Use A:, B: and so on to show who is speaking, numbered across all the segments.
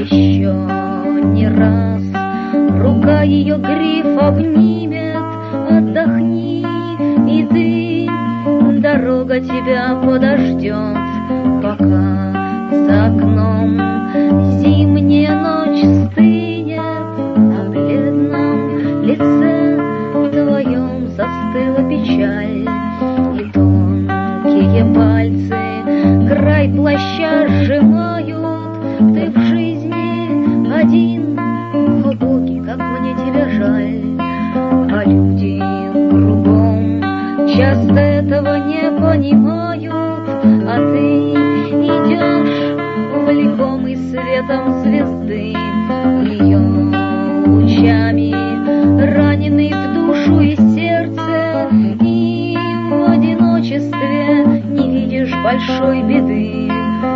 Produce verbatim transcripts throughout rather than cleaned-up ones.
A: еще не раз рука ее гриф обнимет. Отдохни, и ты, дорога тебя подождет, пока за окном зимняя ночь стынет. На бледном лице твоем застыла печаль, и тонкие пальцы край плаща сжимают. Ты в жизни один, о боги, как мне тебя жаль. А люди кругом часто этого не понимают, а ты идешь влекомый светом звезды, ее лучами раненый в душу и сердце, и в одиночестве не видишь большой беды.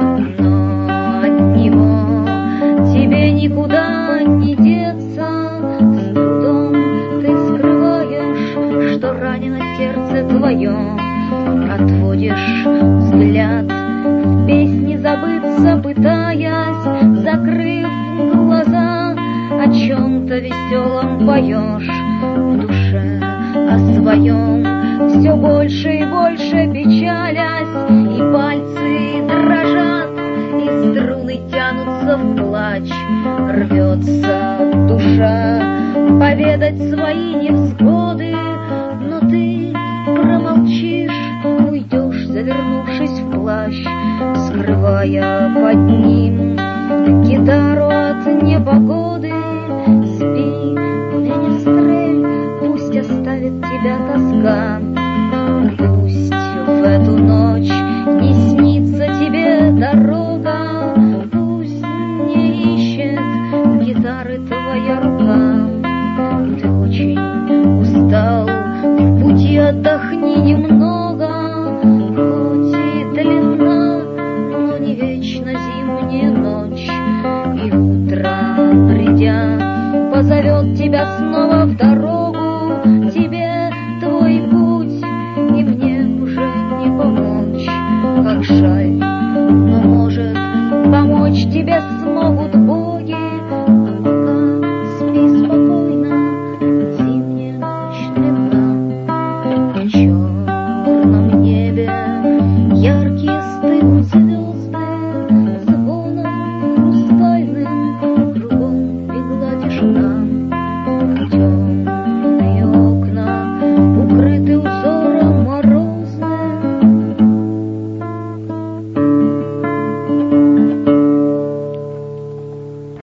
A: Но от него тебе никуда не деться, с трудом ты скрываешь, что ранено сердце твое. Отводишь взгляд, в песне забыться пытаясь, закрыв глаза, о чем-то веселом поешь. В душе о своем все больше и больше печалясь, и пальцы дрожат, и струны тянутся в плач. Рвется душа поведать свои невзгоды, но ты промолчишь, уйдешь, завернувшись в плащ, скрывая под ним гитару от непогоды. Спи, менестрель, пусть оставит тебя тоска, пусть в эту ночь не снится тебе дорога, пусть не ищет гитары твоя рука. Ты очень устал в пути, отдохни немного, хоть и длинна, но не вечно зимняя ночь, и утро, придя, позовет тебя снова в дорогу. Тебе твой путь, и мне уже не помочь. Как жаль, но может помочь тебе